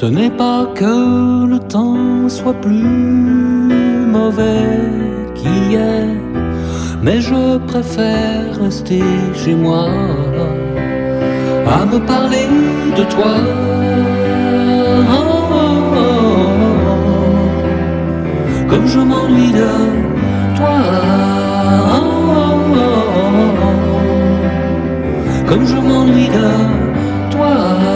Ce n'est pas que le temps soit plus mauvais qu'hier, mais je préfère rester chez moi à me parler de toi. Comme je m'ennuie de toi, comme je m'ennuie de toi.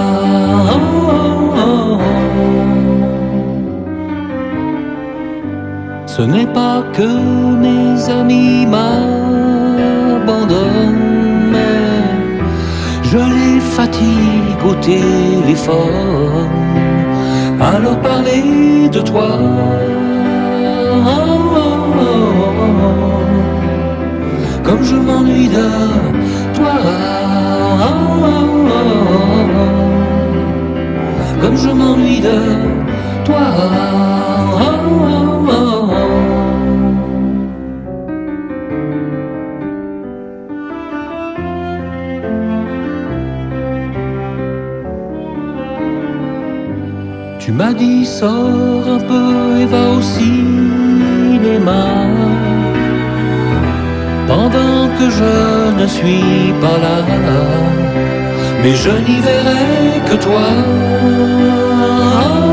Ce n'est pas que mes amis m'abandonnent, mais je les fatigue au téléphone à leur parler de toi. Comme je m'ennuie de toi, comme je m'ennuie de toi. Tu m'as dit sors un peu et va au cinéma, pendant que je ne suis pas là, mais je n'y verrai que toi.